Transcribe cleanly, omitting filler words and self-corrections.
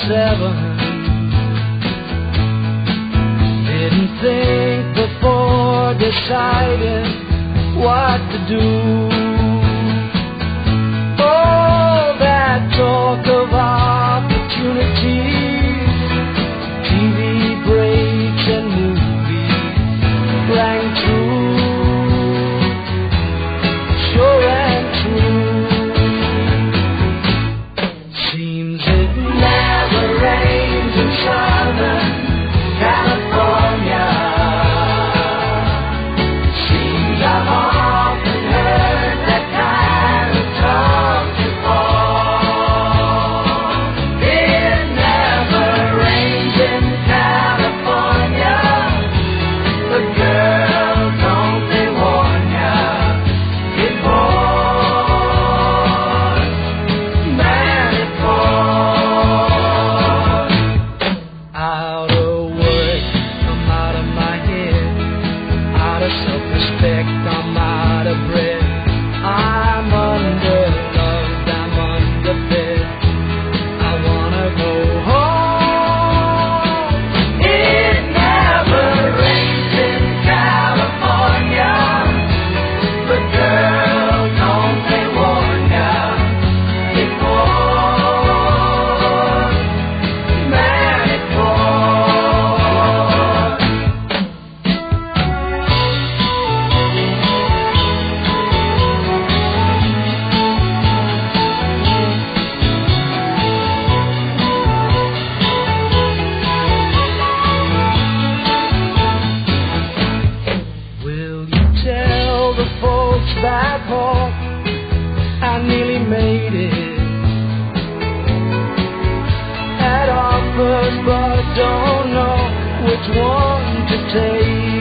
7. Didn't think before deciding what to do. All that talk of opportunities, TV breaks and movies rang true, sure and true. Seems it never rains in Southern California. Seems I've often heard that kind of talk before. It never rains in California, but girl, don't they warn ya, it pours, man, it pours. Out of work, I'm out of my head, out of self-respect, I'm out of breath. I'm underloved, I'm underfed, I wanna go home. It never rains in California, but girl, don't they warn ya, it pours, man, it pours. Will you tell the folks back home I nearly made it? Had offers but don't know which one to take.